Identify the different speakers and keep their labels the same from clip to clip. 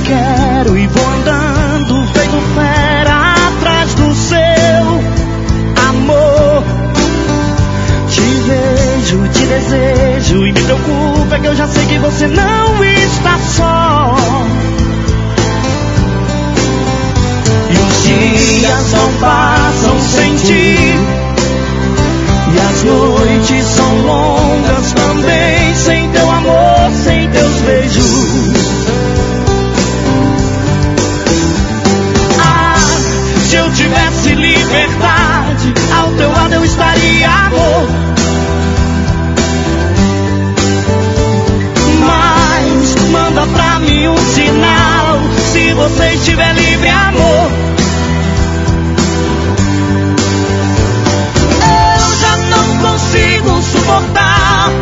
Speaker 1: quero e vou andando feito fera atrás do seu amor. Te vejo, te desejo e me preocupa que eu já sei que você não está só. E os dias não passam sem ti, e as noites são longas também sem teu amor, sem teus beijos. Ah, se eu tivesse liberdade, ao teu lado eu estaria, amor. Mas manda pra mim um sinal, se você estiver livre, amor. Consigo suportar,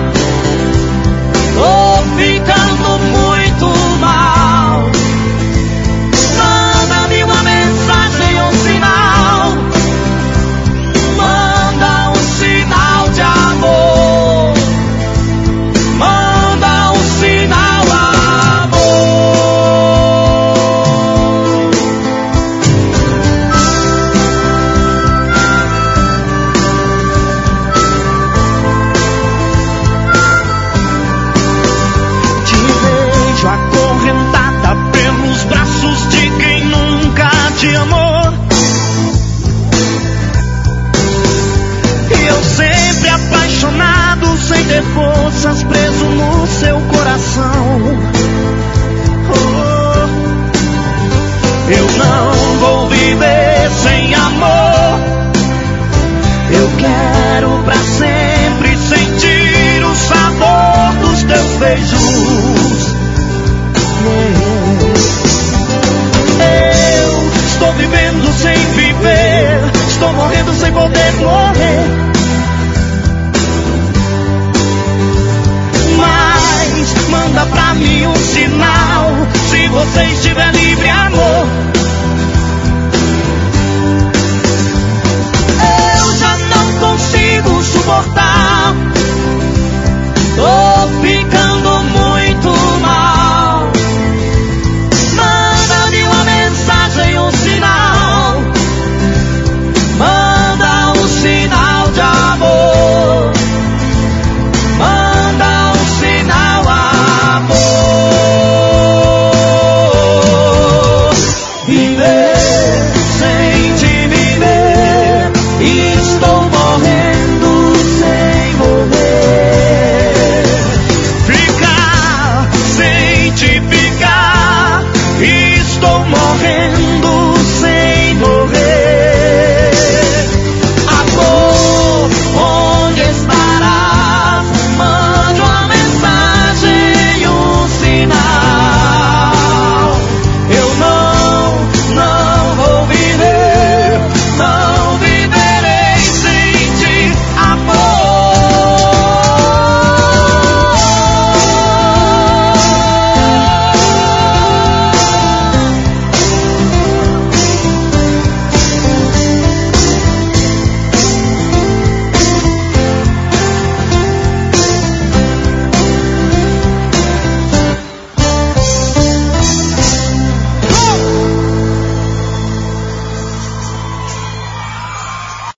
Speaker 1: tô ficando muito mal. Manda-me uma mensagem, um sinal. Manda um sinal de amor. Manda um sinal, amor. Acorrentada pelos braços de quem nunca te amou, e eu sempre apaixonado, sem ter forças, preso no seu coração. Oh, eu não vou viver sem amor. Eu quero pra sempre sentir o sabor dos teus beijos. Eu estou vivendo sem viver, estou morrendo sem poder morrer. Mas manda pra mim um sinal, se você estiver livre,